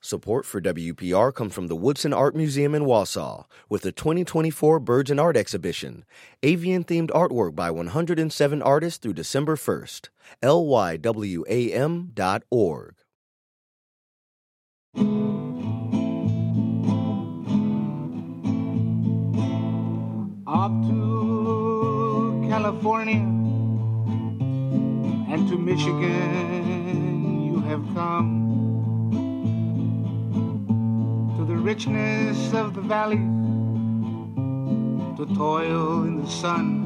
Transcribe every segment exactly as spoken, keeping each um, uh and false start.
Support for W P R comes from the Woodson Art Museum in Wausau with the twenty twenty-four Birds and Art Exhibition. Avian-themed artwork by one hundred seven artists through December first. L Y W A M dot org. Up to California and to Michigan you have come, to the richness of the valley, to toil in the sun.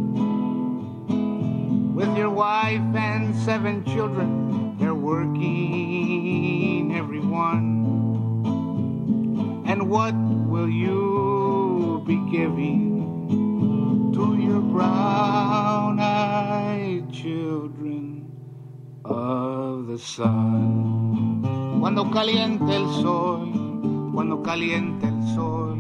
With your wife and seven children, they're working, everyone. And what will you be giving to your brown-eyed children of the sun? Cuando caliente el sol, cuando caliente el sol.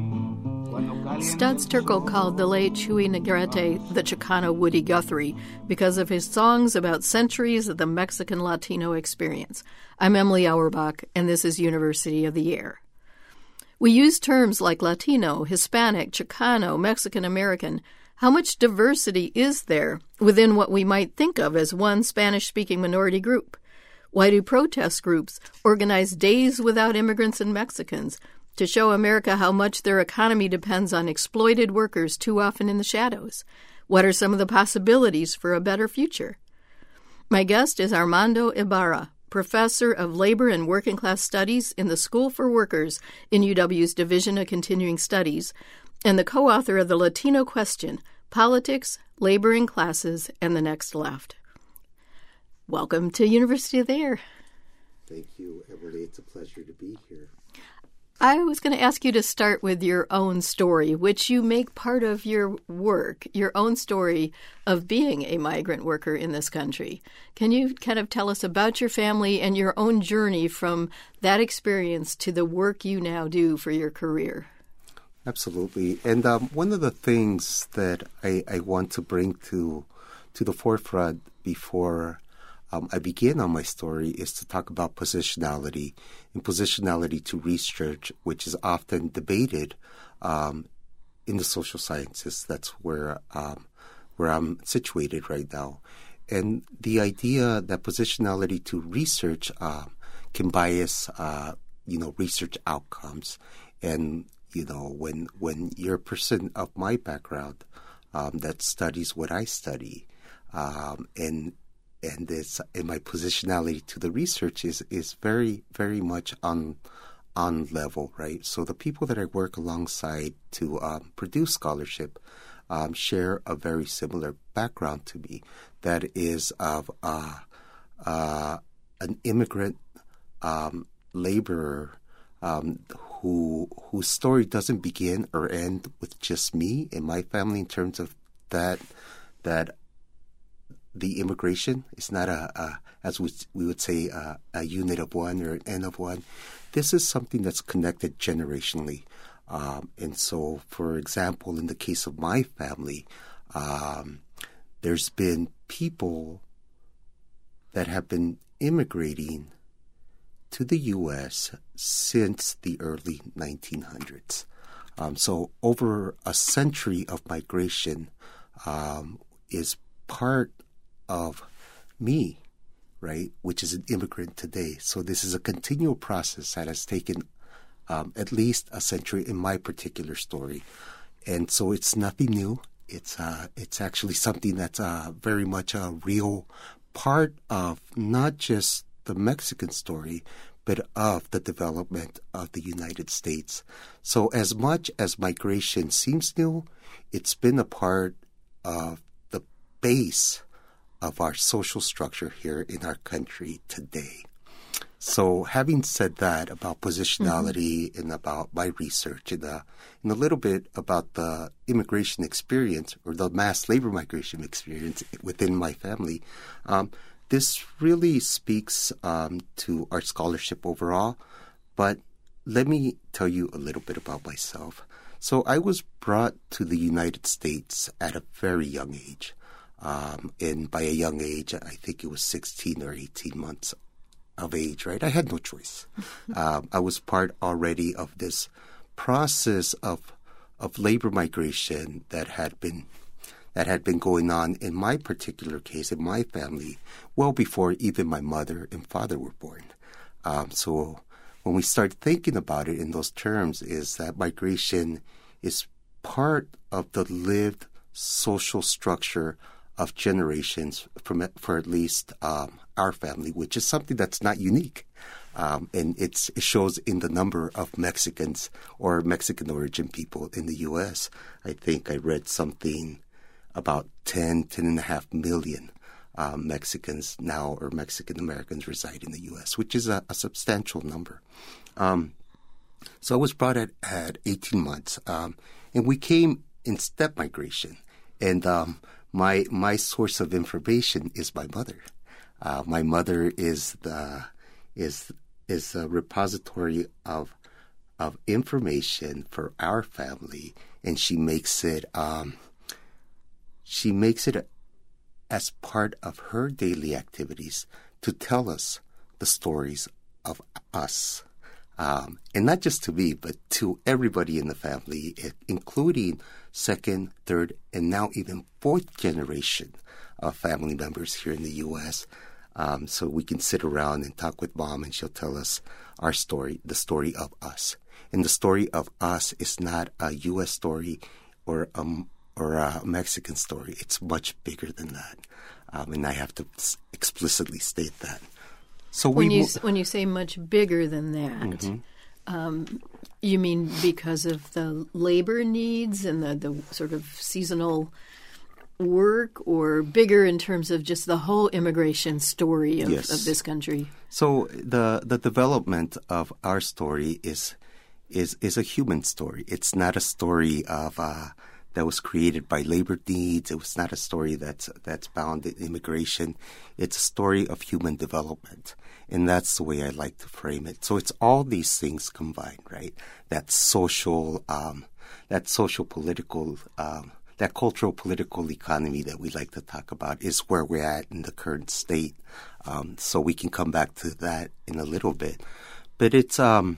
Studs Terkel called the late Chuy Negrete the Chicano Woody Guthrie because of his songs about centuries of the Mexican Latino experience. I'm Emily Auerbach, and this is University of the Air. We use terms like Latino, Hispanic, Chicano, Mexican-American. How much diversity is there within what we might think of as one Spanish-speaking minority group? Why do protest groups organize Days Without Immigrants and Mexicans to show America how much their economy depends on exploited workers too often in the shadows? What are some of the possibilities for a better future? My guest is Armando Ibarra, professor of labor and working class studies in the School for Workers in U W's Division of Continuing Studies, and the co-author of The Latino Question, Politics, Labor and Classes, and the Next Left. Welcome to University of the Air. Thank you, Emily. It's a pleasure to be here. I was going to ask you to start with your own story, which you make part of your work, your own story of being a migrant worker in this country. Can you kind of tell us about your family and your own journey from that experience to the work you now do for your career? Absolutely. And um, one of the things that I, I want to bring to to the forefront before Um, I begin on my story is to talk about positionality and positionality to research, which is often debated um, in the social sciences. That's where um, where I'm situated right now. And the idea that positionality to research uh, can bias, uh, you know, research outcomes. And, you know, when, when you're a person of my background um, that studies what I study, um, and And this, and my positionality to the research is, is very, very much on on level, right? So the people that I work alongside to um, produce scholarship um, share a very similar background to me. That is of uh, uh, an immigrant um, laborer um, who whose story doesn't begin or end with just me and my family in terms of that that. The immigration is not a, a as we, we would say, a, a unit of one or an N of one. This is something that's connected generationally. Um, and so, for example, in the case of my family, um, there's been people that have been immigrating to the U S since the early nineteen hundreds. Um, so over a century of migration um, is part of me, right, which is an immigrant today. So this is a continual process that has taken um, at least a century in my particular story. And so it's nothing new. It's uh, it's actually something that's uh, very much a real part of not just the Mexican story, but of the development of the United States. So as much as migration seems new, it's been a part of the base of our social structure here in our country today. So having said that about positionality mm-hmm. and about my research and, uh, and a little bit about the immigration experience or the mass labor migration experience within my family, um, this really speaks um, to our scholarship overall. But let me tell you a little bit about myself. So I was brought to the United States at a very young age. Um, and by a young age, I think it was sixteen or eighteen months of age, right? I had no choice. um, I was part already of this process of of labor migration that had been that had been going on in my particular case, in my family, well before even my mother and father were born. Um, so when we start thinking about it in those terms, is that migration is part of the lived social structure of generations from for at least um, our family, which is something that's not unique. Um, and it's, it shows in the number of Mexicans or Mexican origin people in the U S. I think I read something about ten, ten and a half million um, Mexicans now or Mexican Americans reside in the U S, which is a, a substantial number. Um, so I was brought at, at eighteen months, um, and we came in step migration. And um, my my source of information is my mother. Uh, my mother is the is is a repository of of information for our family, and she makes it um, she makes it as part of her daily activities to tell us the stories of us. Um, and not just to me, but to everybody in the family, including second, third, and now even fourth generation of family members here in the U S. Um, so we can sit around and talk with Mom, and she'll tell us our story, the story of us. And the story of us is not a U S story or a, or a Mexican story. It's much bigger than that. Um, and I have to explicitly state that. So when we you mo- when you say much bigger than that, mm-hmm. um, you mean because of the labor needs and the, the sort of seasonal work, or bigger in terms of just the whole immigration story of, yes. of this country? So the the development of our story is is is a human story. It's not a story of uh, that was created by labor needs. It was not a story that's that's bound in immigration. It's a story of human development, and that's the way I like to frame it. So it's all these things combined, right? That social, um, that social political, um, that cultural political economy that we like to talk about is where we're at in the current state. Um, so we can come back to that in a little bit, but it's um.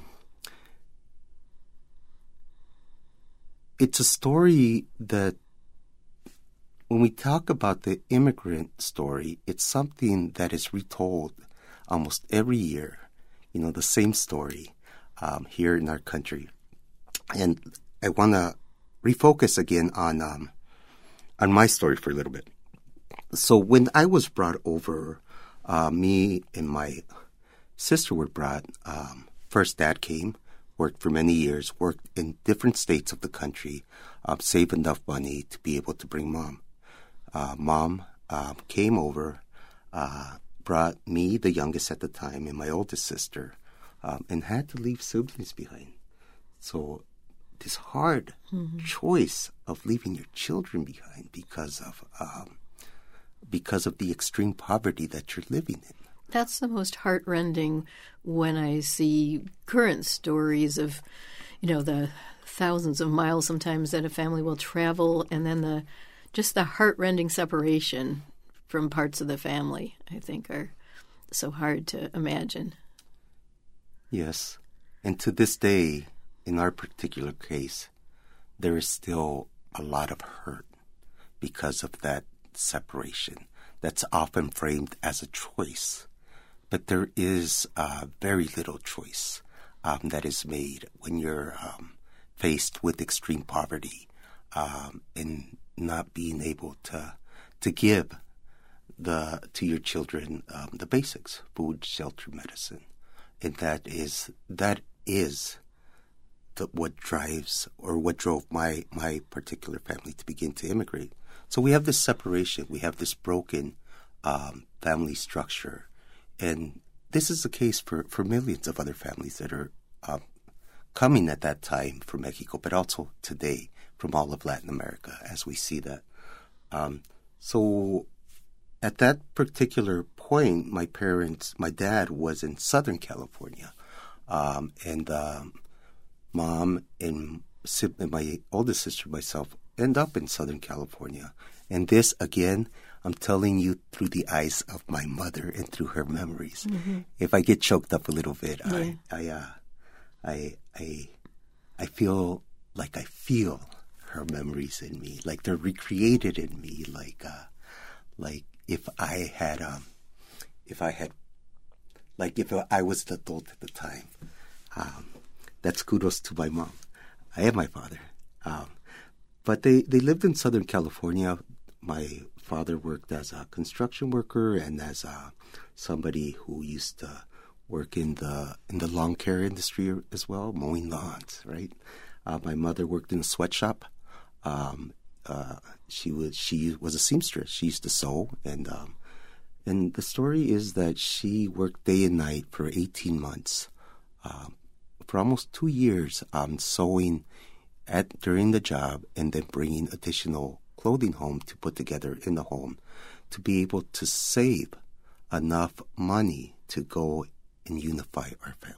It's a story that, when we talk about the immigrant story, it's something that is retold almost every year, you know, the same story um, here in our country. And I want to refocus again on um, on my story for a little bit. So when I was brought over, uh, me and my sister were brought. Um, first, Dad came. Worked for many years, worked in different states of the country, uh, saved enough money to be able to bring Mom. Uh, Mom uh, came over, uh, brought me, the youngest at the time, and my oldest sister, um, and had to leave siblings behind. So this hard mm-hmm. choice of leaving your children behind because of um, because of the extreme poverty that you're living in. That's the most heartrending when I see current stories of, you know, the thousands of miles sometimes that a family will travel, and then the just the heartrending separation from parts of the family, I think, are so hard to imagine. Yes. And to this day, in our particular case, there is still a lot of hurt because of that separation that's often framed as a choice. But there is uh, very little choice um, that is made when you're um, faced with extreme poverty um, and not being able to to give the to your children um, the basics: food, shelter, medicine, and that is that is the, what drives or what drove my my particular family to begin to immigrate. So we have this separation, we have this broken um, family structure. And this is the case for, for millions of other families that are um, coming at that time from Mexico, but also today from all of Latin America, as we see that. Um, so at that particular point, my parents, my dad was in Southern California, um, and um, Mom and my oldest sister and myself end up in Southern California. And this, again, I'm telling you through the eyes of my mother and through her memories. Mm-hmm. If I get choked up a little bit, yeah. I, I, uh, I, I, I feel like I feel her memories in me, like they're recreated in me, like, uh, like if I had, um, if I had, like if I was the adult at the time. Um, that's kudos to my mom. I am my father. Um, but they, they lived in Southern California. My father worked as a construction worker and as a, somebody who used to work in the in the lawn care industry as well, mowing lawns, right? Uh, my mother worked in a sweatshop. Um, uh, she was she was a seamstress. She used to sew, and um, and the story is that she worked day and night for eighteen months, um, for almost two years, um, sewing at during the job, and then bringing additional clothing home to put together in the home, to be able to save enough money to go and unify our family.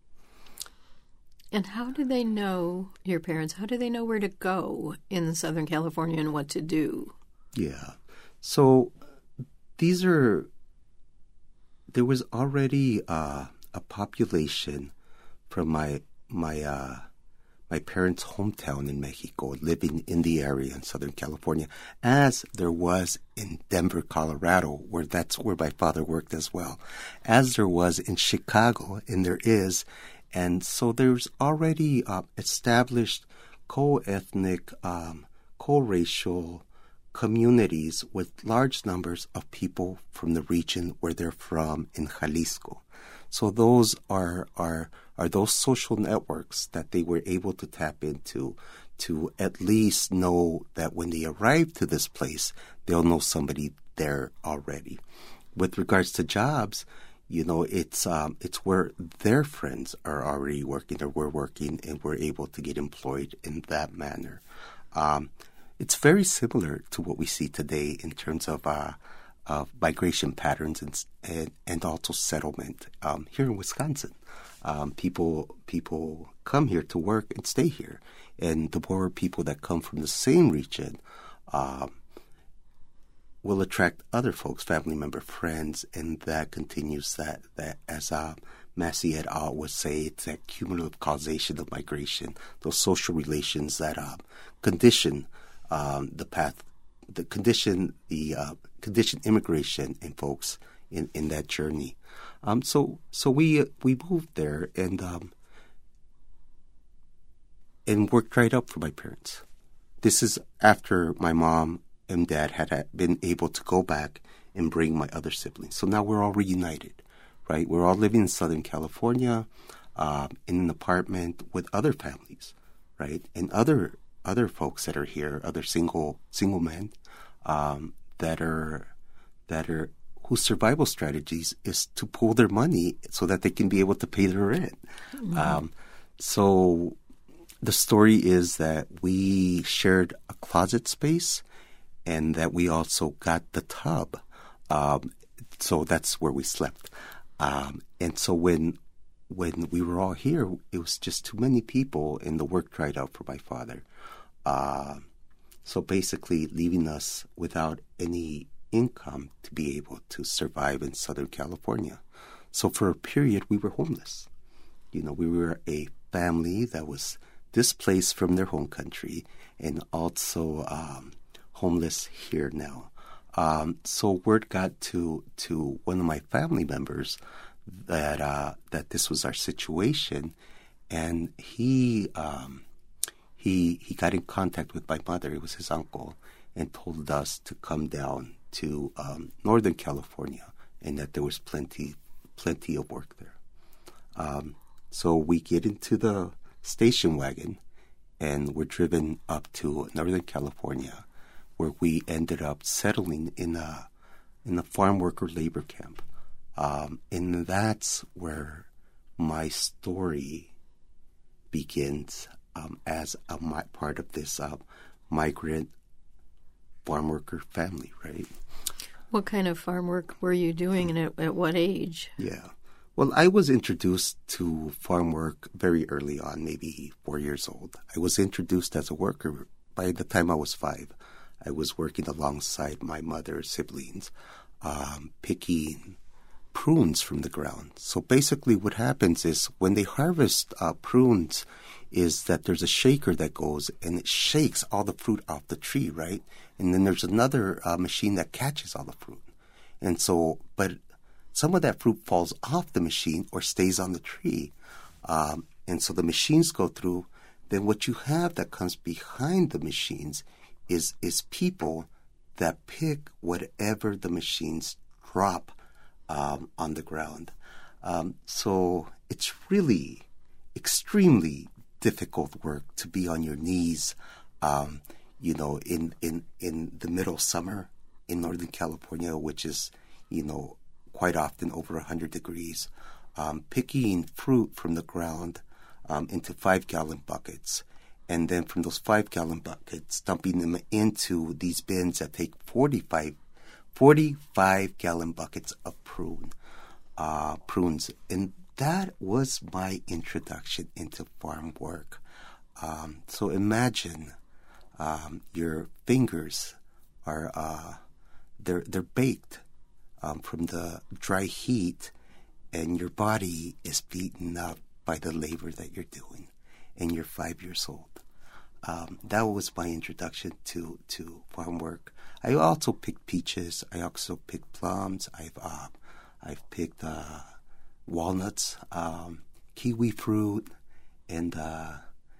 And how do they know, your parents, how do they know where to go in Southern California and what to do? Yeah. So these are, there was already uh, a population from my, my, uh, my parents' hometown in Mexico, living in the area in Southern California, as there was in Denver, Colorado, where that's where my father worked as well, as there was in Chicago, and there is. And so there's already uh, established co-ethnic, um, co-racial communities with large numbers of people from the region where they're from in Jalisco. So those are are are those social networks that they were able to tap into to at least know that when they arrive to this place, they'll know somebody there already. With regards to jobs, you know, it's um, it's where their friends are already working or we're working, and we're able to get employed in that manner. Um, it's very similar to what we see today in terms of uh, of migration patterns and and, and also settlement um, here in Wisconsin. Um, people people come here to work and stay here, and the more people that come from the same region um, will attract other folks, family member, friends, and that continues that that as uh, Massey et al. Would say, it's that cumulative causation of migration, those social relations that uh, condition um, the path, the condition the uh, condition immigration in folks in, in that journey. Um, so so we uh, we moved there and um, and worked right up for my parents. This is after my mom and dad had been able to go back and bring my other siblings. So now we're all reunited, right? We're all living in Southern California, uh, in an apartment with other families, right? And other other folks that are here, other single single men um, that are that are whose survival strategies is to pool their money so that they can be able to pay their rent. Mm-hmm. Um, so the story is that we shared a closet space, and that we also got the tub. Um, so that's where we slept. Um, and so when when we were all here, it was just too many people, and the work dried out for my father. Uh, so basically leaving us without any income to be able to survive in Southern California. So for a period, we were homeless. You know, we were a family that was displaced from their home country and also um, homeless here now. Um, so word got to to one of my family members that uh, that this was our situation, and he um, he he got in contact with my mother. It was his uncle, and told us to come down to um, Northern California, and that there was plenty plenty of work there. Um, so we get into the station wagon, and we're driven up to Northern California, where we ended up settling in a in a farm worker labor camp. Um, and that's where my story begins um, as a my, part of this uh, migrant farm worker family, right? What kind of farm work were you doing, and at, at what age? Yeah. Well, I was introduced to farm work very early on, maybe four years old. I was introduced as a worker by the time I was five, I was working alongside my mother's siblings, um, picking prunes from the ground. So basically what happens is when they harvest uh, prunes is that there's a shaker that goes and it shakes all the fruit off the tree, right? And then there's another uh, machine that catches all the fruit. And so, but some of that fruit falls off the machine or stays on the tree. Um, and so the machines go through. Then what you have that comes behind the machines is is people that pick whatever the machines drop um, on the ground. Um, so it's really extremely difficult work to be on your knees, um, you know, in, in, in the middle of summer in Northern California, which is, you know, quite often over one hundred degrees, um, picking fruit from the ground um, into five-gallon buckets. And then from those five-gallon buckets, dumping them into these bins that take forty-five, forty-five-gallon buckets of prune, uh, prunes. And that was my introduction into farm work. Um, so imagine um, your fingers are uh, they're they're baked um, from the dry heat, and your body is beaten up by the labor that you're doing, and you're five years old. Um, that was my introduction to, to farm work. I also picked peaches. I also picked plums. I've uh, I've picked uh, walnuts, um, kiwi fruit, and uh,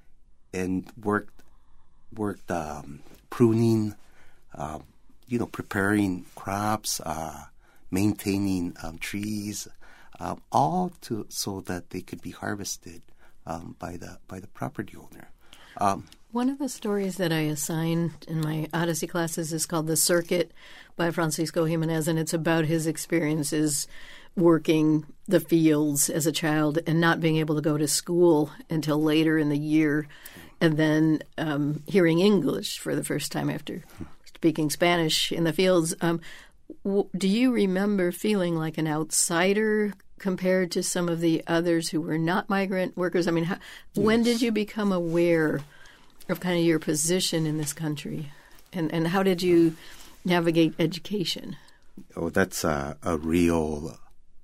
and worked worked um, pruning, uh, you know, preparing crops, uh, maintaining um, trees, uh, all to so that they could be harvested um, by the by the property owner. Um, One of the stories that I assign in my Odyssey classes is called The Circuit by Francisco Jimenez, and it's about his experiences working the fields as a child and not being able to go to school until later in the year, and then um, hearing English for the first time after speaking Spanish in the fields. Um, w- do you remember feeling like an outsider compared to some of the others who were not migrant workers? I mean, how, yes. When did you become aware of kind of your position in this country, and and how did you navigate education? Oh, that's a, a real,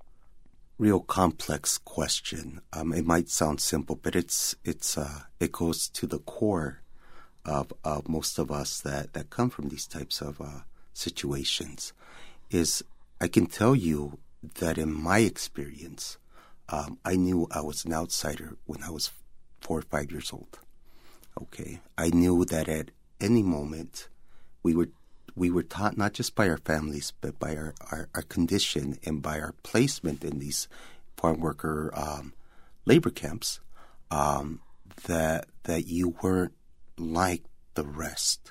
real complex question. Um, it might sound simple, but it's it's uh, it goes to the core of of most of us that, that come from these types of uh, situations. Is I can tell you that in my experience, um, I knew I was an outsider when I was four or five years old. Okay, I knew that at any moment we were we were taught, not just by our families, but by our, our, our condition and by our placement in these farm worker um, labor camps, um, that that you weren't like the rest.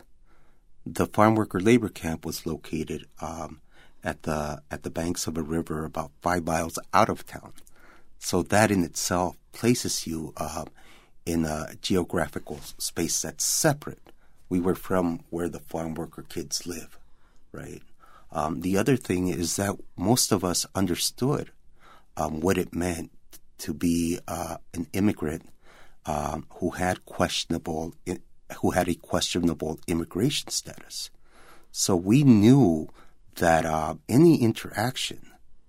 The farm worker labor camp was located um, at the at the banks of a river about five miles out of town, so that in itself places you Uh, in a geographical space that's separate. We were from where the farm worker kids live, right? Um, the other thing is that most of us understood um, what it meant to be uh, an immigrant um, who had questionable, who had a questionable immigration status. So we knew that uh, any interaction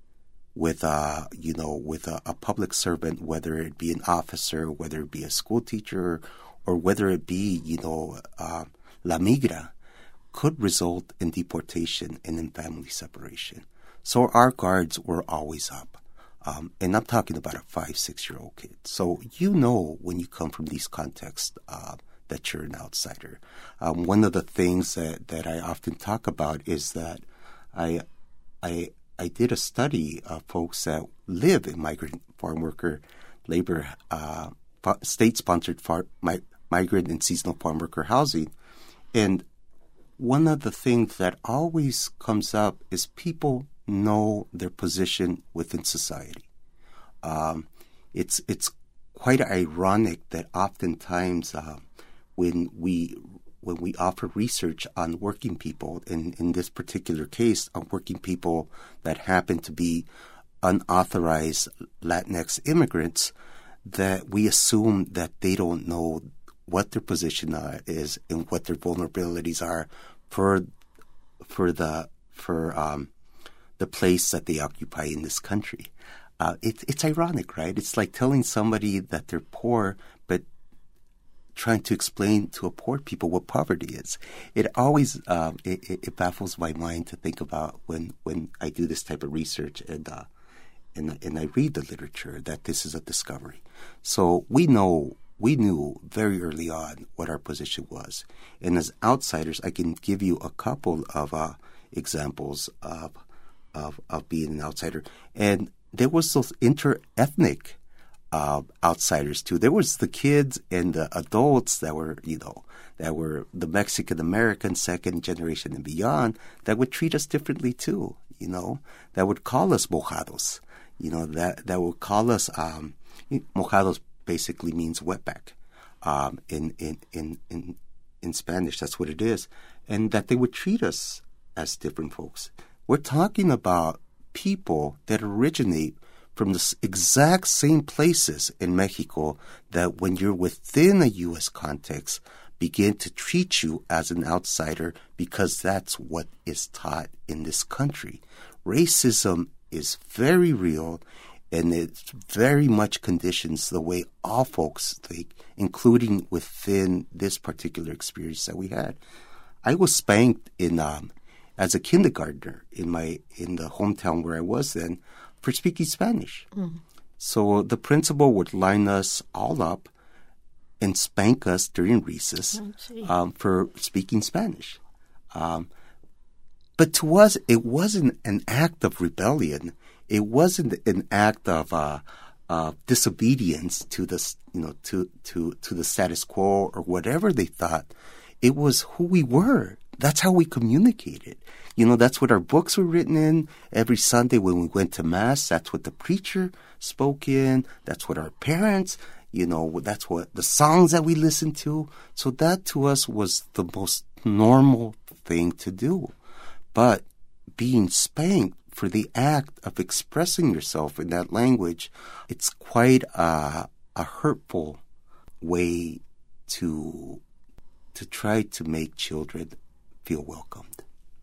with uh you know with a, a public servant, whether it be an officer, whether it be a school teacher, or whether it be you know uh, la migra, could result in deportation and in family separation. So our guards were always up, um, and I'm talking about a five six year old kid. So you know when you come from these contexts uh, that you're an outsider. Um, one of the things that that I often talk about is that I I. I did a study of folks that live in migrant farm worker labor, uh, state-sponsored far, mi- migrant and seasonal farm worker housing. And one of the things that always comes up is people know their position within society. Um, it's it's quite ironic that oftentimes uh, when we when we offer research on working people, in, in this particular case, on working people that happen to be unauthorized Latinx immigrants, that we assume that they don't know what their position are, is and what their vulnerabilities are for for the for um, the place that they occupy in this country. Uh, it, it's ironic, right? It's like telling somebody that they're poor, but trying to explain to a poor people what poverty is. It always um, it, it baffles my mind to think about when, when I do this type of research and uh, and and I read the literature that this is a discovery. So we know we knew very early on what our position was, and as outsiders, I can give you a couple of uh, examples of of of being an outsider. And there was those inter-ethnic uh, outsiders too. There was the kids and the adults that were, you know, that were the Mexican American second generation and beyond that would treat us differently too. You know, that would call us mojados. You know, that that would call us um, mojados. Basically means wetback um, in, in in in in Spanish. That's what it is, and that they would treat us as different folks. We're talking about people that originate from the exact same places in Mexico that when you're within a U S context begin to treat you as an outsider because that's what is taught in this country. Racism is very real, and it very much conditions the way all folks think, including within this particular experience that we had. I was spanked in um, as a kindergartner in my in the hometown where I was then for speaking Spanish. Mm. So the principal would line us all up and spank us during recess oh, um, for speaking Spanish. Um, but to us, it wasn't an act of rebellion. It wasn't an act of uh, uh, disobedience to the you know to to to the status quo or whatever they thought. It was who we were. That's how we communicated. You know, that's what our books were written in. Every Sunday when we went to Mass, that's what the preacher spoke in. That's what our parents, you know, that's what the songs that we listened to. So that to us was the most normal thing to do. But being spanked for the act of expressing yourself in that language, it's quite a, a hurtful way to to try to make children feel welcomed.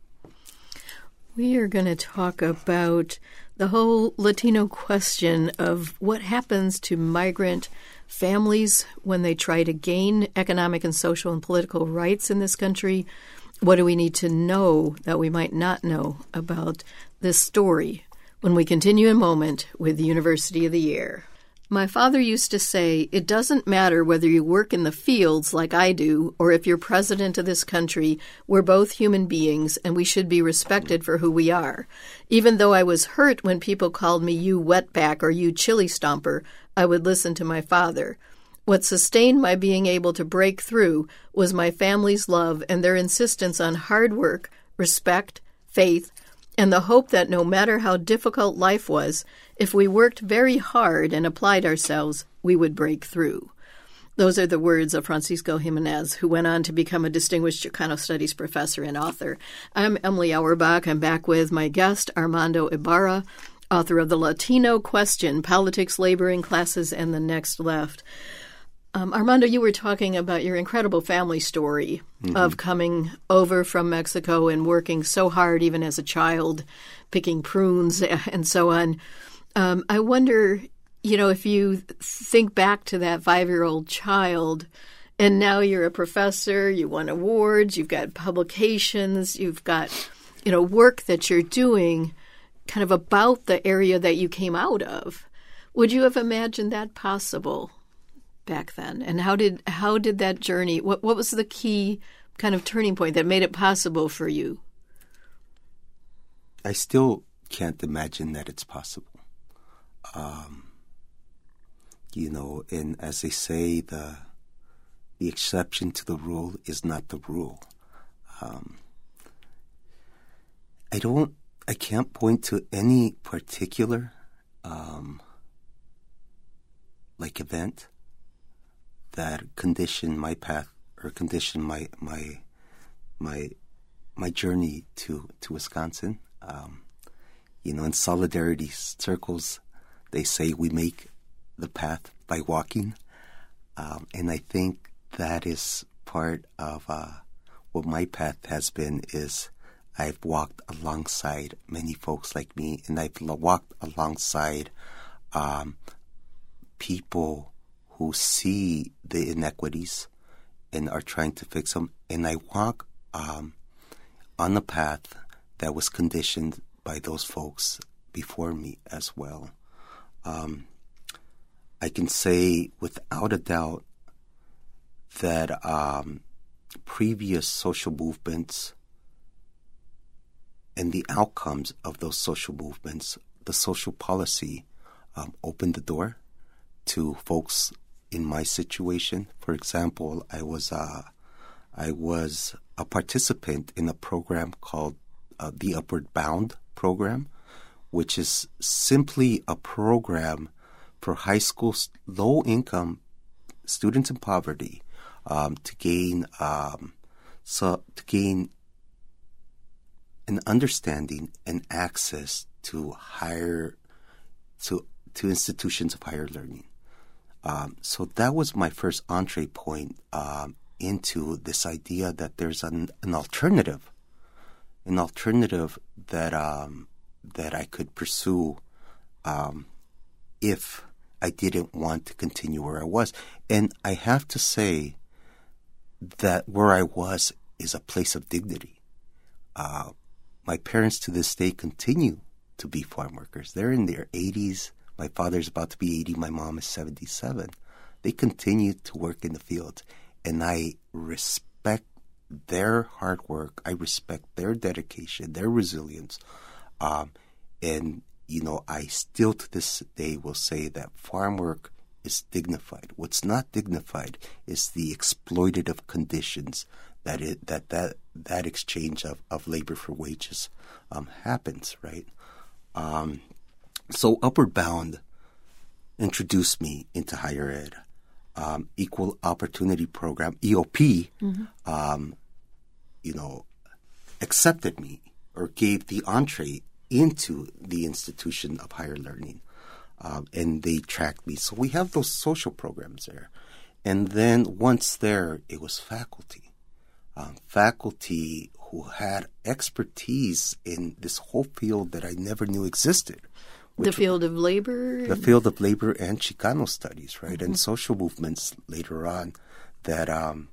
We are going to talk about the whole Latino question of what happens to migrant families when they try to gain economic and social and political rights in this country. What do we need to know that we might not know about this story when we continue in a moment with the University of the Year. My father used to say, it doesn't matter whether you work in the fields like I do or if you're president of this country, we're both human beings and we should be respected for who we are. Even though I was hurt when people called me you wetback or you chili stomper, I would listen to my father. What sustained my being able to break through was my family's love and their insistence on hard work, respect, faith, and the hope that no matter how difficult life was, if we worked very hard and applied ourselves, we would break through. Those are the words of Francisco Jimenez, who went on to become a distinguished Chicano Studies professor and author. I'm Emily Auerbach. I'm back with my guest, Armando Ibarra, author of The Latino Question, Politics, Labor, and Classes, and the Next Left. Um, Armando, you were talking about your incredible family story mm-hmm. of coming over from Mexico and working so hard, even as a child, picking prunes and so on. Um, I wonder, you know, if you think back to that five-year-old child, and now you're a professor, you won awards, you've got publications, you've got, you know, work that you're doing kind of about the area that you came out of. Would you have imagined that possible back then? And how did how did that journey, what what was the key kind of turning point that made it possible for you? I still can't imagine that it's possible. Um, you know, and as they say, the the exception to the rule is not the rule. Um, I don't, I can't point to any particular um, like event that conditioned my path or conditioned my my my my journey to to Wisconsin. Um, you know, in solidarity circles, they say we make the path by walking, um, and I think that is part of uh, what my path has been. Is I've walked alongside many folks like me, and I've walked alongside um, people who see the inequities and are trying to fix them. And I walk um, on a path that was conditioned by those folks before me as well. Um, I can say without a doubt that um, previous social movements and the outcomes of those social movements, the social policy, um, opened the door to folks in my situation. For example, I was uh, I was a participant in a program called uh, the Upward Bound program, which is simply a program for high school low-income students in poverty um, to gain um, so to gain an understanding and access to higher to to institutions of higher learning. Um, so that was my first entree point um, into this idea that there's an, an alternative, an alternative that um, that I could pursue um, if I didn't want to continue where I was. And I have to say that where I was is a place of dignity. Uh, my parents to this day continue to be farm workers. They're in their eighties. My father's about to be eighty. My mom is seventy-seven. They continue to work in the fields. And I respect their hard work. I respect their dedication, their resilience. Um, and, you know, I still to this day will say that farm work is dignified. What's not dignified is the exploitative conditions that it, that, that that exchange of, of labor for wages um, happens, right? Um, so Upward Bound introduced me into higher ed. Um, Equal Opportunity Program, E O P, mm-hmm. um, you know, accepted me or gave the entree into the institution of higher learning. Um, and they tracked me. So we have those social programs there. And then once there, it was faculty. Um, faculty who had expertise in this whole field that I never knew existed. The field of labor? The field of labor and Chicano studies, right? Mm-hmm. And social movements later on that um,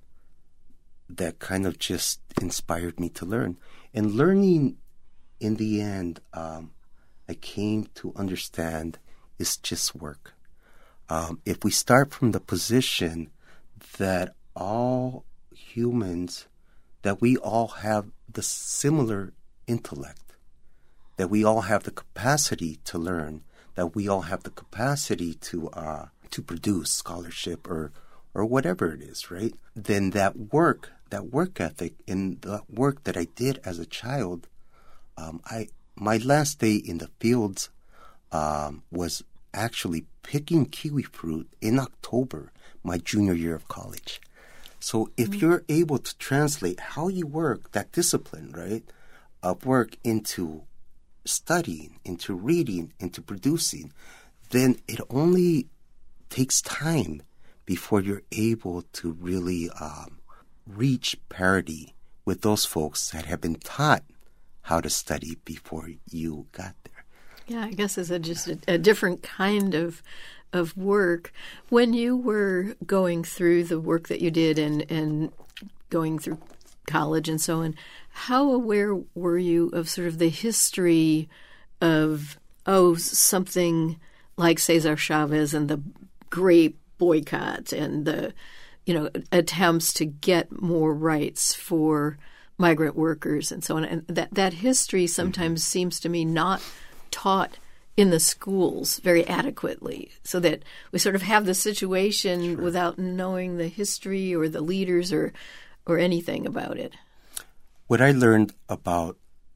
that kind of just inspired me to learn. And learning, in the end, um, I came to understand is just work. Um, if we start from the position that all humans, that we all have the similar intellect, that we all have the capacity to learn, that we all have the capacity to uh, to produce scholarship or or whatever it is, right? Then that work, that work ethic, and the work that I did as a child, um, I my last day in the fields um, was actually picking kiwi fruit in October, my junior year of college. So if mm-hmm. you're able to translate how you work, that discipline, right, of work into studying, into reading, into producing, then it only takes time before you're able to really um, reach parity with those folks that have been taught how to study before you got there. Yeah, I guess it's a, just a, a different kind of of work. When you were going through the work that you did and, and going through college and so on, how aware were you of sort of the history of, oh, something like Cesar Chavez and the grape boycott and the, you know, attempts to get more rights for migrant workers and so on? And that, that history sometimes mm-hmm. seems to me not taught in the schools very adequately, so that we sort of have the situation sure. without knowing the history or the leaders or or anything about it. What I learned about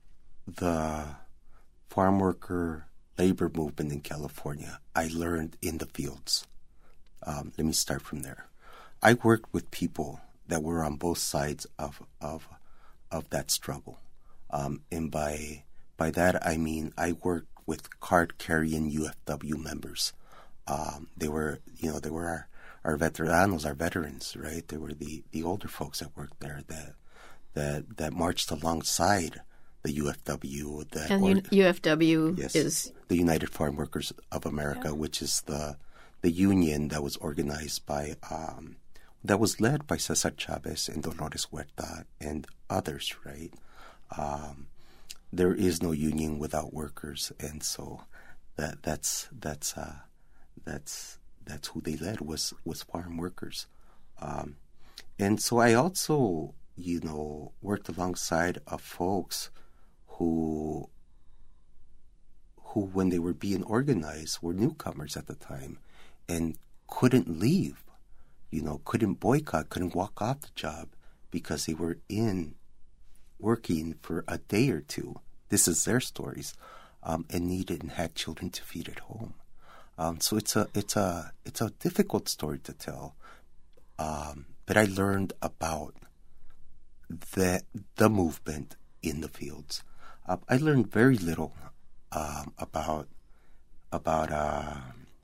the farm worker labor movement in California, I learned in the fields. Um, let me start from there. I worked with people that were on both sides of of of that struggle, um, and by by that I mean I worked with card-carrying U F W members. Um, they were, you know, they were our, our veteranos, our veterans, right? They were the, the older folks that worked there that that that marched alongside the U F W. That and or, U F W yes, is the United Farm Workers of America, yeah. which is the the union that was organized by um, that was led by Cesar Chavez and Dolores Huerta and others, right? Um, there is no union without workers, and so that that's that's uh, that's that's who they led was was farm workers, um, and so I also you know worked alongside of folks who who when they were being organized were newcomers at the time and couldn't leave, you know, couldn't boycott, couldn't walk off the job because they were in working for a day or two. This is their stories, um, and needed and had children to feed at home. Um, so it's a it's a it's a difficult story to tell, um, but I learned about the the movement in the fields. Uh, I learned very little um, about about uh,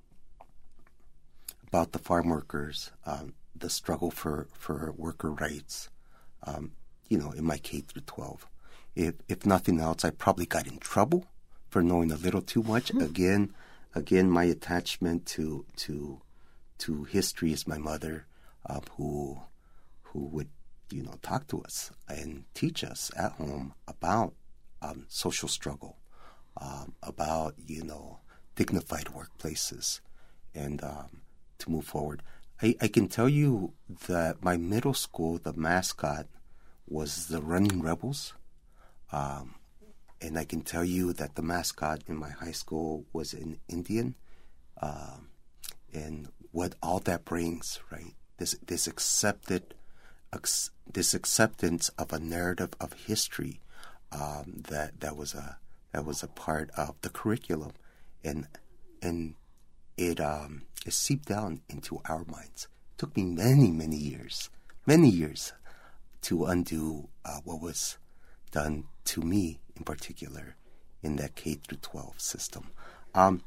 about the farm workers, um, the struggle for, for worker rights. Um, you know, in my K through twelve. If if nothing else, I probably got in trouble for knowing a little too much. Mm-hmm. Again, again, my attachment to to to history is my mother, uh, who who would you know talk to us and teach us at home about um, social struggle, um, about you know dignified workplaces, and um, to move forward. I, I can tell you that my middle school, the mascot was the Running Rebels. Um, and I can tell you that the mascot in my high school was an Indian. Um, and what all that brings, right? This this accepted, ex, this acceptance of a narrative of history um, that that was a that was a part of the curriculum, and and it um, it seeped down into our minds. It took me many many years, many years. to undo uh, what was done to me in particular in that K through twelve system. Um,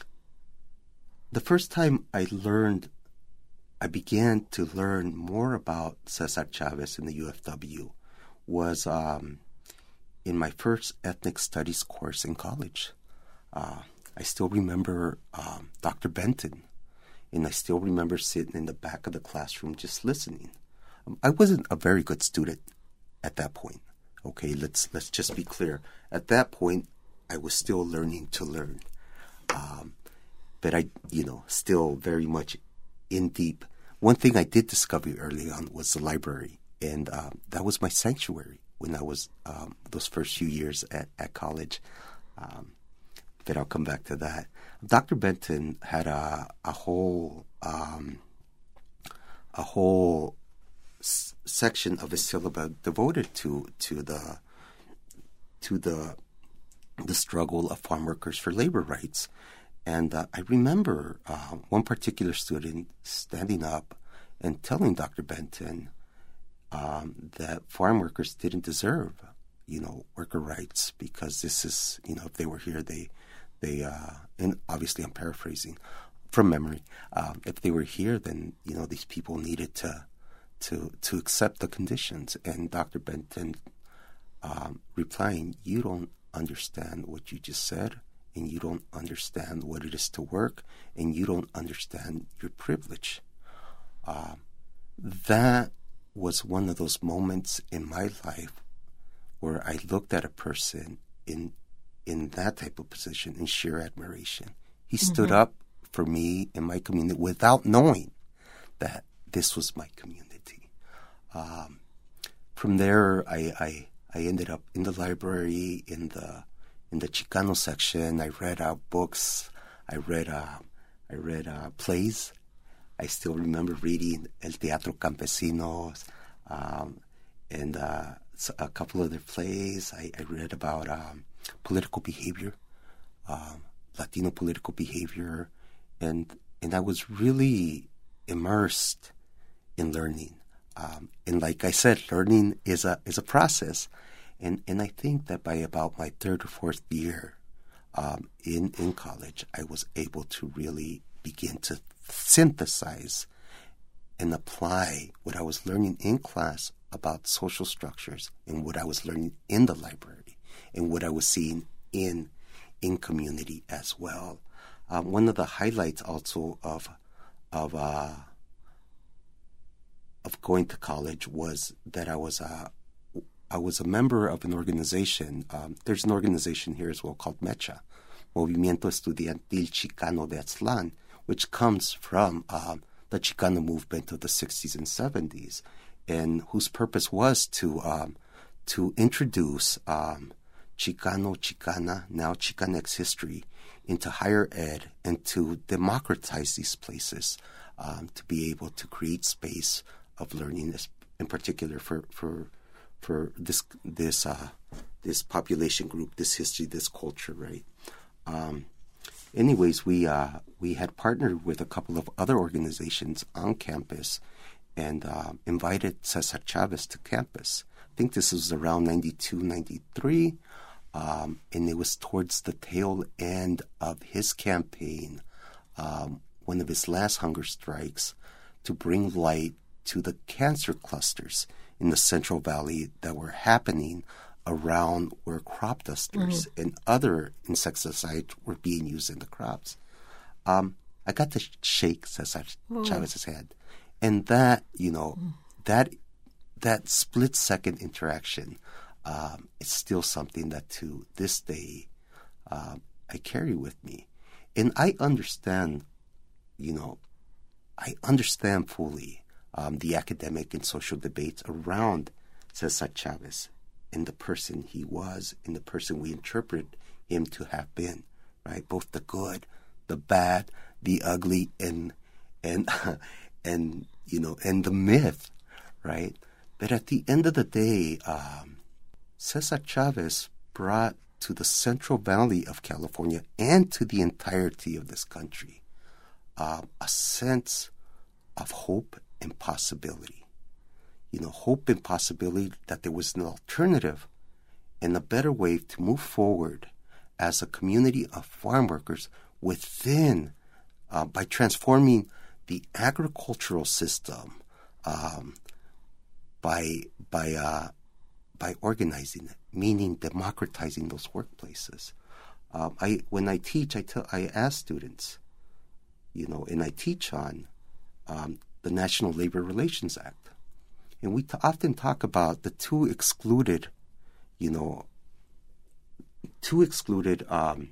the first time I learned, I began to learn more about Cesar Chavez and the U F W was um, in my first ethnic studies course in college. Uh, I still remember um, Doctor Benton, and I still remember sitting in the back of the classroom just listening. I wasn't a very good student at that point. Okay, let's let's just be clear. At that point, I was still learning to learn, um, but I, you know, still very much in deep. One thing I did discover early on was the library, and um, that was my sanctuary when I was um, those first few years at at college. Um, but I'll come back to that. Doctor Benton had a a whole um, a whole. S- section of his syllabus devoted to to the to the the struggle of farm workers for labor rights, and uh, I remember uh, one particular student standing up and telling Doctor Benton um, that farm workers didn't deserve you know worker rights because this is you know if they were here they they uh, and obviously I'm paraphrasing from memory um, if they were here then you know these people needed to. to to accept the conditions. And Doctor Benton um, replying, you don't understand what you just said, and you don't understand what it is to work, and you don't understand your privilege. Uh, that was one of those moments in my life where I looked at a person in in that type of position in sheer admiration. He mm-hmm. stood up for me in my community without knowing that this was my community. Um, from there, I, I I ended up in the library in the in the Chicano section. I read uh, books. I read uh, I read uh, plays. I still remember reading El Teatro Campesinos um, and uh, a couple other plays. I, I read about um, political behavior, um, Latino political behavior, and and I was really immersed in learning. Um, and like I said, learning is a is a process, and and I think that by about my third or fourth year um, in in college, I was able to really begin to synthesize and apply what I was learning in class about social structures and what I was learning in the library and what I was seeing in in community as well. Um, one of the highlights also of of uh, of going to college was that I was a I was a member of an organization. Um, there's an organization here as well called MECHA, Movimiento Estudiantil Chicano de Aztlán, which comes from um, the Chicano movement of the sixties and seventies, and whose purpose was to um, to introduce um, Chicano, Chicana, now Chicanx history into higher ed and to democratize these places, um, to be able to create space of learning, in particular for for for this this uh, this population group, this history, this culture, right? Um, anyways, we uh, we had partnered with a couple of other organizations on campus and uh, invited Cesar Chavez to campus. I think this was around ninety-two, ninety-three, um, and it was towards the tail end of his campaign, um, one of his last hunger strikes, to bring light to the cancer clusters in the Central Valley that were happening around where crop dusters mm-hmm. and other insecticides were being used in the crops. Um, I got to shake Cesar Whoa. Chavez's hand. And that, you know, mm. that that split-second interaction um, is still something that to this day um, I carry with me. And I understand, you know, I understand fully um, the academic and social debates around Cesar Chavez and the person he was and the person we interpret him to have been, right? Both the good, the bad, the ugly, and and and you know, and the myth, right? But at the end of the day, um, Cesar Chavez brought to the Central Valley of California and to the entirety of this country uh, a sense of hope and possibility. You know, hope and possibility that there was an alternative and a better way to move forward as a community of farm workers within, uh, by transforming the agricultural system, um, by by uh, by organizing it, meaning democratizing those workplaces. Um, I when I teach, I tell I ask students, you know, and I teach on um, the National Labor Relations Act. And we t- often talk about the two excluded, you know, two excluded um,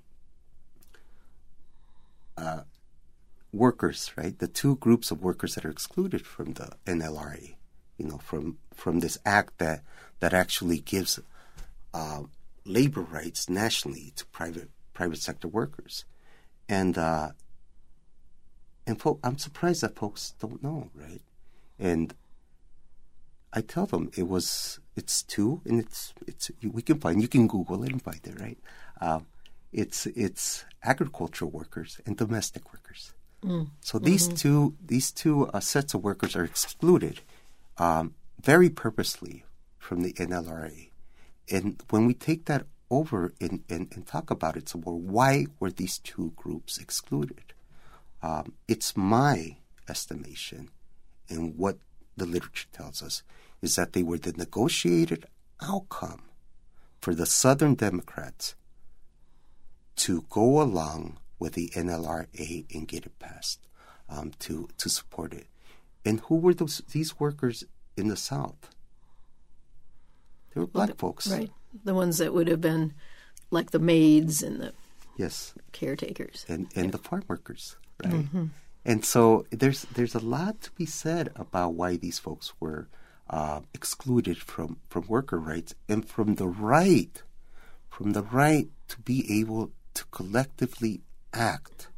uh, workers, right? The two groups of workers that are excluded from the N L R A, you know, from from this act that that actually gives uh, labor rights nationally to private private sector workers, and uh, and fo- I'm surprised that folks don't know, right? And I tell them it was it's two, and it's it's we can find you can Google it and find it, right? Um, it's it's agricultural workers and domestic workers. Mm. So these mm-hmm. two these two uh, sets of workers are excluded um, very purposely from the N L R A, and when we take that over and, and, and talk about it some more, why were these two groups excluded? Um, it's my estimation, and what the literature tells us is that they were the negotiated outcome for the Southern Democrats to go along with the N L R A and get it passed, um, to to support it. And who were those these workers in the South? They were black folks. Right. The ones that would have been like the maids and the yes caretakers. And and yeah. the farm workers, right? Mm-hmm. And so there's there's a lot to be said about why these folks were uh, excluded from, from worker rights and from the right, from the right to be able to collectively act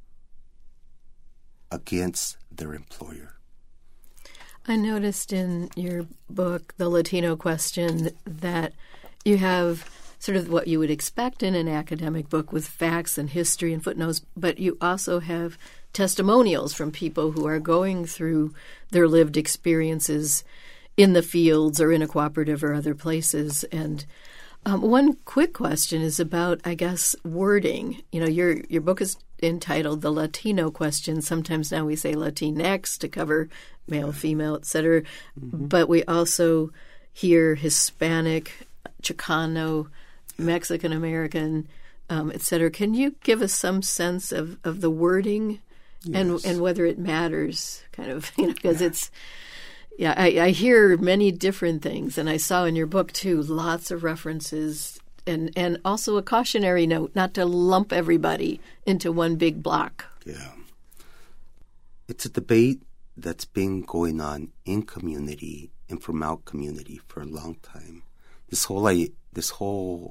against their employer. I noticed in your book, The Latino Question, that you have sort of what you would expect in an academic book with facts and history and footnotes, but you also have testimonials from people who are going through their lived experiences in the fields or in a cooperative or other places. And um, one quick question is about, I guess, wording. You know, your your book is entitled The Latino Question. Sometimes now we say Latinx to cover male, female, et cetera. Mm-hmm. But we also hear Hispanic, Chicano, Mexican American, um, et cetera. Can you give us some sense of, of the wording yes. and and whether it matters? Kind of, you know, because yeah. it's yeah. I, I hear many different things, and I saw in your book too lots of references, and and also a cautionary note not to lump everybody into one big block. Yeah, it's a debate that's been going on in community and from out community for a long time. This whole this whole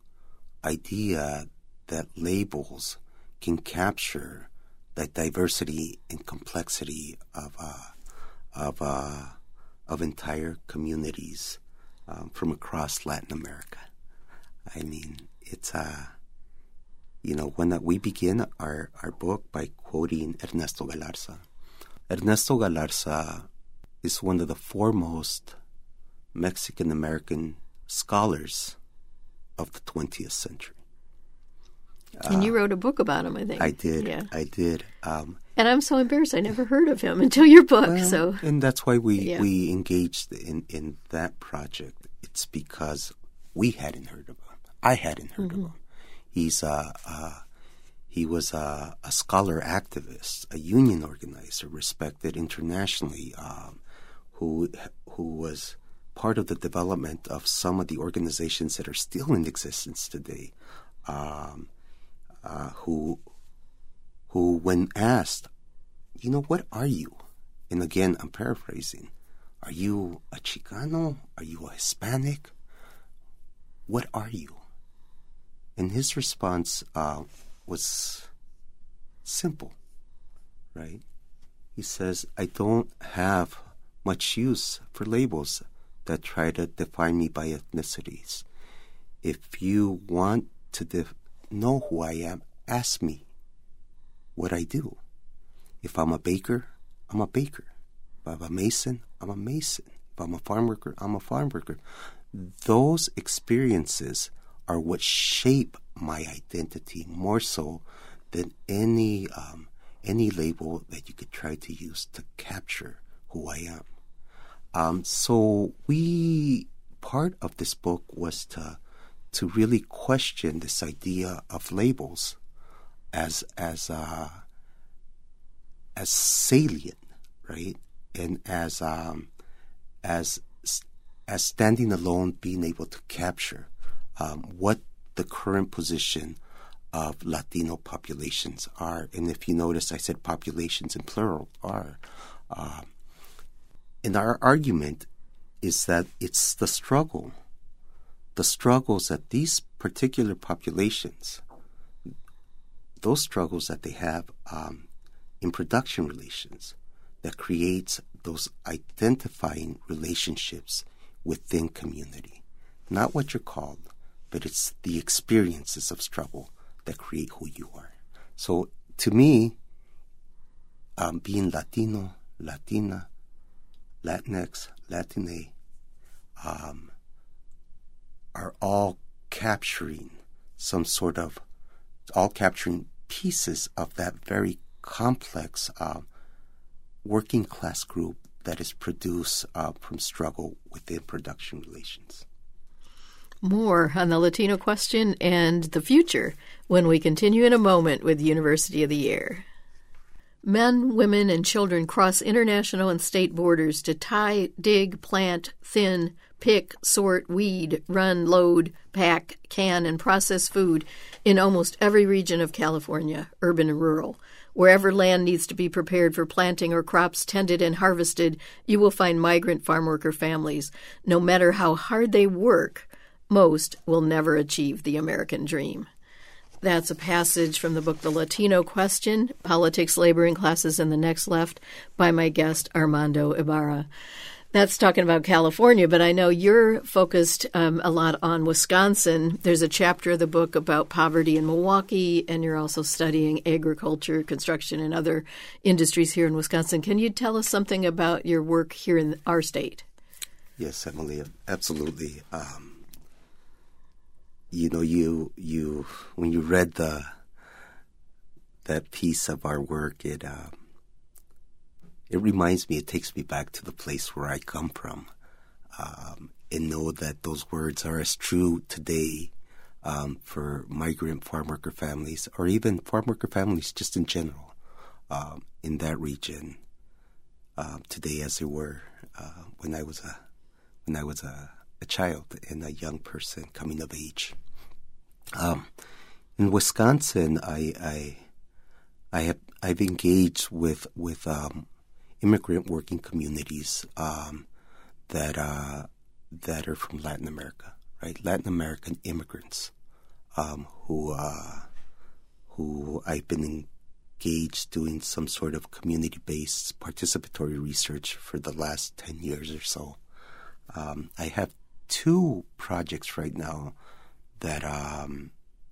idea that labels can capture the diversity and complexity of uh, of uh, of entire communities um, from across Latin America. I mean, it's uh, you know when uh, we begin our, our book by quoting Ernesto Galarza. Ernesto Galarza is one of the foremost Mexican American scholars of the twentieth century. And you wrote a book about him, I think. I did. Yeah. I did. Um, and I'm so embarrassed. I never heard of him until your book. Well, so, and that's why we, yeah. we engaged in, in that project. It's because we hadn't heard of him. I hadn't heard mm-hmm. of him. He's uh, uh, he was a, a scholar activist, a union organizer, respected internationally, um, who who was part of the development of some of the organizations that are still in existence today. Um, Uh, who, who, when asked, you know, what are you? And again, I'm paraphrasing. Are you a Chicano? Are you a Hispanic? What are you? And his response uh, was simple, right? He says, I don't have much use for labels that try to define me by ethnicities. If you want to define know who I am, ask me what I do. If I'm a baker, I'm a baker. If I'm a mason, I'm a mason. If I'm a farm worker, I'm a farm worker. Those experiences are what shape my identity more so than any um, any label that you could try to use to capture who I am. Um, so we, part of this book was to to really question this idea of labels as as uh, as salient, right, and as um, as as standing alone, being able to capture um, what the current position of Latino populations are. And if you notice, I said populations in plural are. Uh, and our argument is that it's the struggle. The struggles that these particular populations, those struggles that they have um, in production relations, that creates those identifying relationships within community. Not what you're called, but it's the experiences of struggle that create who you are. So to me, um, being Latino, Latina, Latinx, Latine, um, are all capturing some sort of, all capturing pieces of that very complex uh, working class group that is produced uh, from struggle within production relations. More on the Latino question and the future when we continue in a moment with University of the Air. Men, women, and children cross international and state borders to tie, dig, plant, thin, pick, sort, weed, run, load, pack, can, and process food in almost every region of California, urban and rural. Wherever land needs to be prepared for planting or crops tended and harvested, you will find migrant farm worker families. No matter how hard they work, most will never achieve the American dream. That's a passage from the book The Latino Question, Politics, Labor, and Classes in the Next Left by my guest, Armando Ibarra. That's talking about California, but I know you're focused um, a lot on Wisconsin. There's a chapter of the book about poverty in Milwaukee, and you're also studying agriculture, construction, and other industries here in Wisconsin. Can you tell us something about your work here in our state? Yes, Emily, absolutely. Um, you know, you you when you read the that piece of our work, it uh, it reminds me, it takes me back to the place where I come from, um, and know that those words are as true today um, for migrant farm worker families, or even farm worker families just in general um, in that region uh, today as they were uh, when I was a when I was a, a child and a young person coming of age. Um, in Wisconsin, I, I I have I've engaged with with um, immigrant working communities um, that uh, that are from Latin America, right? Latin American immigrants um, who uh, who I've been engaged doing some sort of community-based participatory research for the last ten years or so. Um, I have two projects right now that um,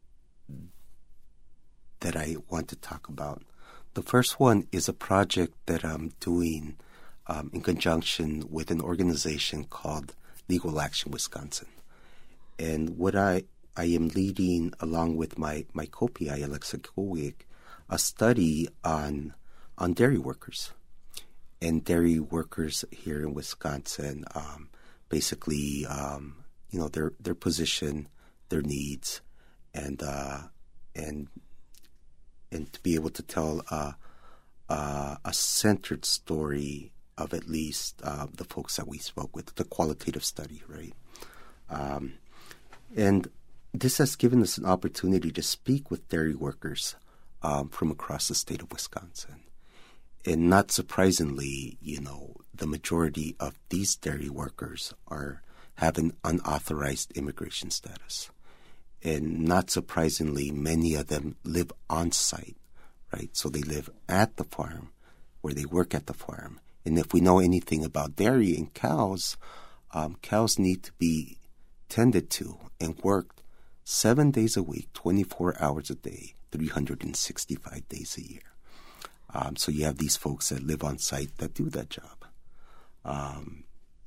that I want to talk about. The first one is a project that I'm doing um, in conjunction with an organization called Legal Action Wisconsin. And what I, I am leading, along with my, my co-P I, Alexa Kowick, a study on on dairy workers. And dairy workers here in Wisconsin, um, basically, um, you know, their their position, their needs, and uh, and and to be able to tell uh, uh, a centered story of at least uh, the folks that we spoke with, the qualitative study, right? Um, and this has given us an opportunity to speak with dairy workers um, from across the state of Wisconsin. And not surprisingly, you know, the majority of these dairy workers are have an unauthorized immigration status. And not surprisingly, many of them live on site, right? So they live at the farm where they work at the farm. And if we know anything about dairy and cows, um, cows need to be tended to and worked seven days a week, twenty-four hours a day, three hundred sixty-five days a year. Um, so you have these folks that live on site that do that job. Um,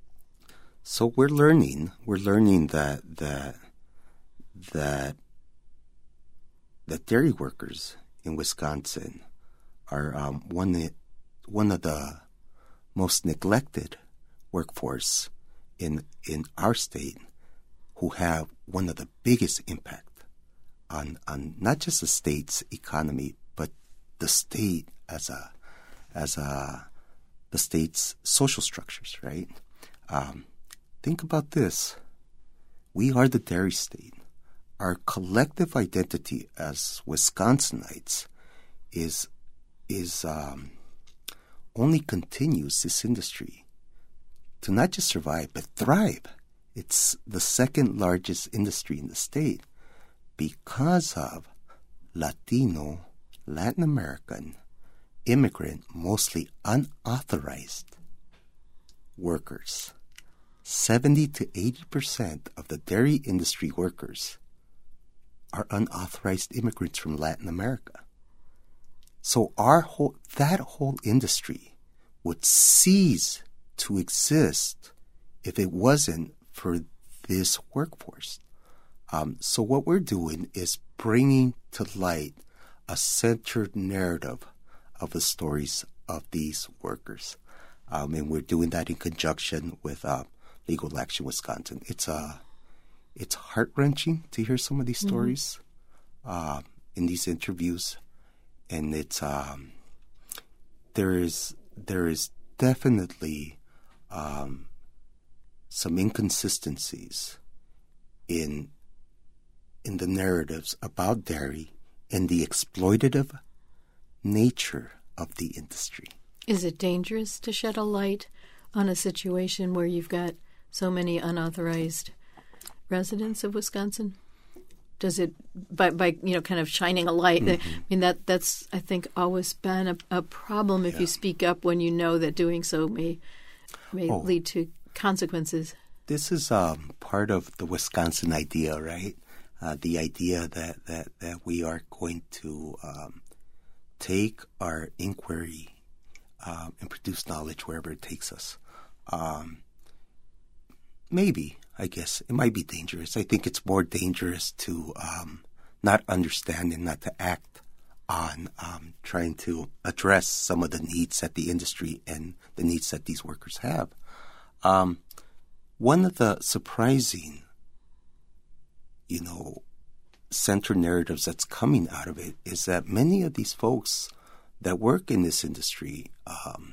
so we're learning, we're learning that that that that dairy workers in Wisconsin are um, one one of the most neglected workforce in in our state, who have one of the biggest impact on on not just the state's economy, but the state as a as a the state's social structures, right? Um, think about this: we are the dairy state. Our collective identity as Wisconsinites is is um, only continues this industry to not just survive but thrive. It's the second largest industry in the state because of Latino, Latin American, immigrant, mostly unauthorized workers. seventy to eighty percent of the dairy industry workers are unauthorized immigrants from Latin America. So our whole that whole industry would cease to exist if it wasn't for this workforce. Um, so what we're doing is bringing to light a centered narrative of the stories of these workers. Um, and we're doing that in conjunction with uh, Legal Action Wisconsin. It's a It's heart-wrenching to hear some of these mm-hmm. stories uh, in these interviews, and it's um, there is there is definitely um, some inconsistencies in in the narratives about dairy and the exploitative nature of the industry. Is it dangerous to shed a light on a situation where you've got so many unauthorized residents of Wisconsin? Does it, by, by you know, kind of shining a light? Mm-hmm. I mean, that that's, I think, always been a, a problem if yeah. you speak up when you know that doing so may may oh. lead to consequences. This is um, part of the Wisconsin idea, right? Uh, the idea that, that, that we are going to um, take our inquiry um, and produce knowledge wherever it takes us. Um, maybe. I guess it might be dangerous. I think it's more dangerous to um, not understand and not to act on um, trying to address some of the needs that the industry and the needs that these workers have. Um, one of the surprising, you know, center narratives that's coming out of it is that many of these folks that work in this industry um,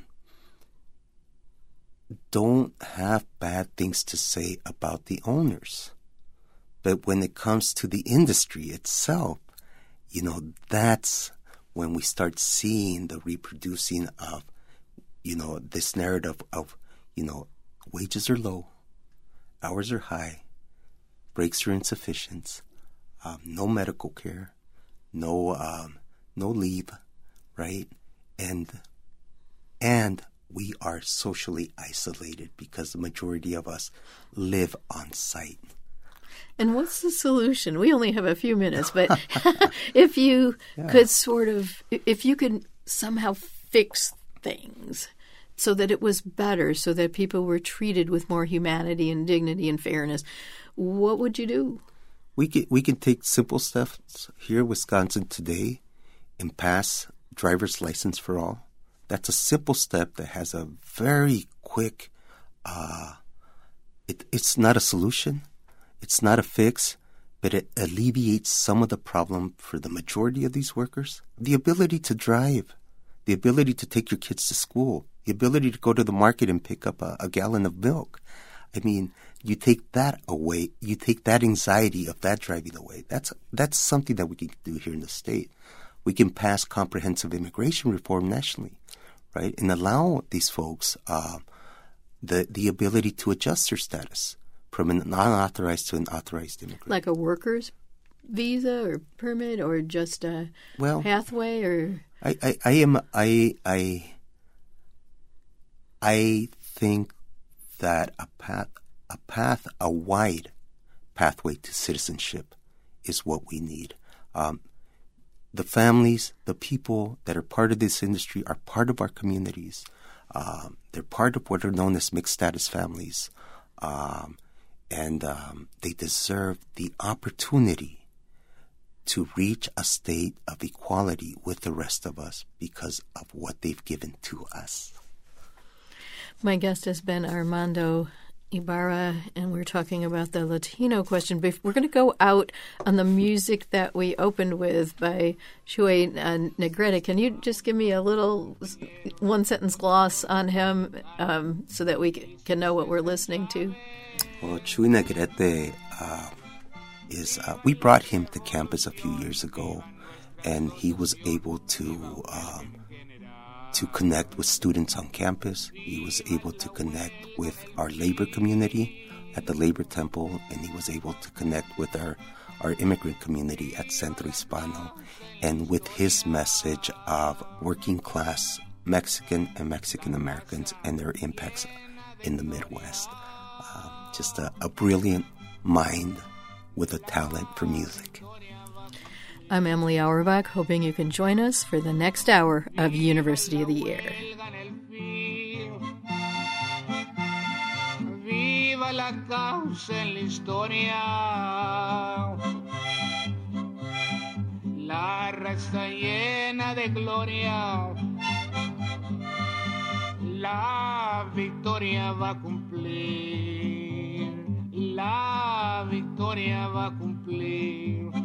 don't have bad things to say about the owners. But when it comes to the industry itself, you know, that's when we start seeing the reproducing of, you know, this narrative of, you know, wages are low, hours are high, breaks are insufficient, um, no medical care, no um, no leave, right? And and we are socially isolated because the majority of us live on site. And what's the solution? We only have a few minutes, but if you yeah. could sort of, if you could somehow fix things so that it was better, so that people were treated with more humanity and dignity and fairness, what would you do? We can, we can take simple steps here in Wisconsin today and pass driver's license for all. That's a simple step that has a very quick, uh, it, it's not a solution. It's not a fix, but it alleviates some of the problem for the majority of these workers. The ability to drive, the ability to take your kids to school, the ability to go to the market and pick up a, a gallon of milk. I mean, you take that away, you take that anxiety of that driving away. That's that's something that we can do here in the state. We can pass comprehensive immigration reform nationally, right, and allow these folks uh, the the ability to adjust their status from an unauthorized to an authorized immigrant. Like a worker's visa or permit or just a well, pathway or I, I, I am I I I think that a path a path a wide pathway to citizenship is what we need. Um, the families, the people that are part of this industry are part of our communities. Um, they're part of what are known as mixed status families. Um, And um, they deserve the opportunity to reach a state of equality with the rest of us because of what they've given to us. My guest has been Armando Ibarra, and we're talking about the Latino question. We're going to go out on the music that we opened with by Chuy uh, Negrete. Can you just give me a little one-sentence gloss on him um, so that we can know what we're listening to? Well, Chuy Negrete uh, is, uh, we brought him to campus a few years ago, and he was able to um, to connect with students on campus. He was able to connect with our labor community at the Labor Temple, and he was able to connect with our, our immigrant community at Centro Hispano, and with his message of working class Mexican and Mexican Americans and their impacts in the Midwest. Um, just a, a brilliant mind with a talent for music. I'm Emily Auerbach, hoping you can join us for the next hour of University of the Year. Viva la causa en la historia, la raza llena de gloria, la victoria va a cumplir, la victoria va a cumplir.